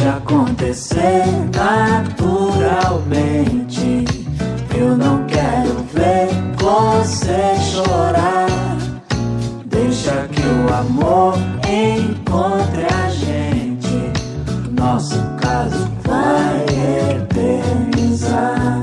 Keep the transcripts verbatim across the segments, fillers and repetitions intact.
Deixa acontecer naturalmente. Eu não quero ver você chorar. Deixa que o amor encontre a gente. Nosso caso vai eternizar.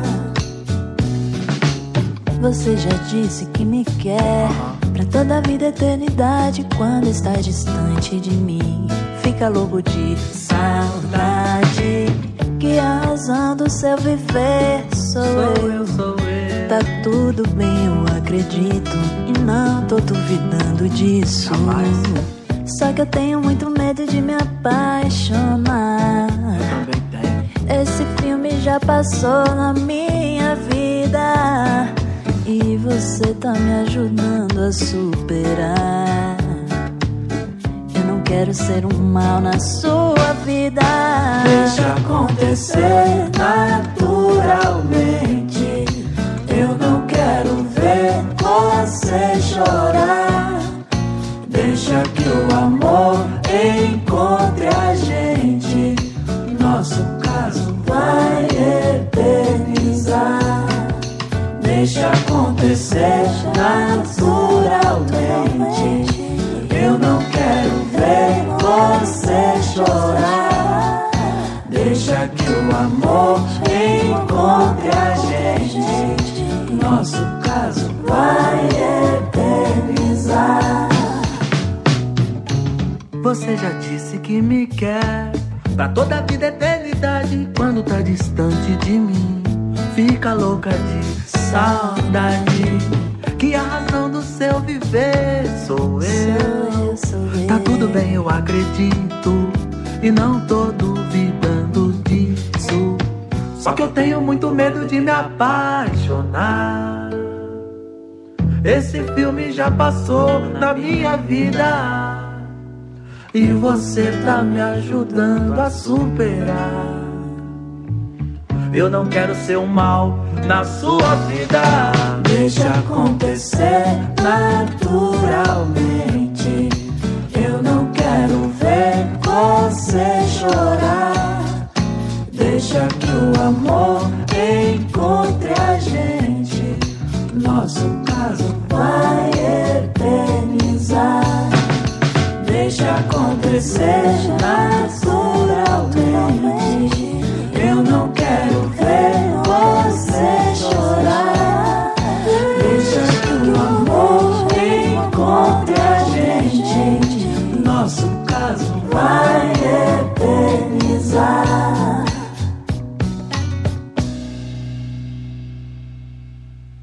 Você já disse que me quer pra toda a vida, eternidade. Quando está distante de mim, fica louco de saudade. Que a razão do seu viver sou, sou eu. eu, sou eu. Tá tudo bem, eu acredito, e não tô duvidando disso. Jamais. Só que eu tenho muito medo de me apaixonar. Eu também tenho. Esse filme já passou na minha vida, e você tá me ajudando a superar. Eu não quero ser um mal na sua vida. Deixa acontecer naturalmente. Eu não quero ver você chorar. Deixa que o amor encontre a gente. Nosso caso vai eternizar. Deixa acontecer naturalmente. Eu não quero ver você chorar. Deixa que o amor encontre a gente. Nosso caso vai eternizar. Você já disse que me quer pra toda a vida, eternidade. Quando tá distante de mim, fica louca de saudade. Que a razão do seu viver sou eu. Tá tudo bem, eu acredito, e não tô duvidando disso. Só que eu tenho muito medo de me apaixonar. Esse filme já passou na minha vida, e você tá me ajudando a superar. Eu não quero ser um mal na sua vida. Deixa acontecer naturalmente. Eu não quero ver você chorar. Deixa que o amor encontre a gente. Nosso caso vai eternizar. Deixa acontecer naturalmente.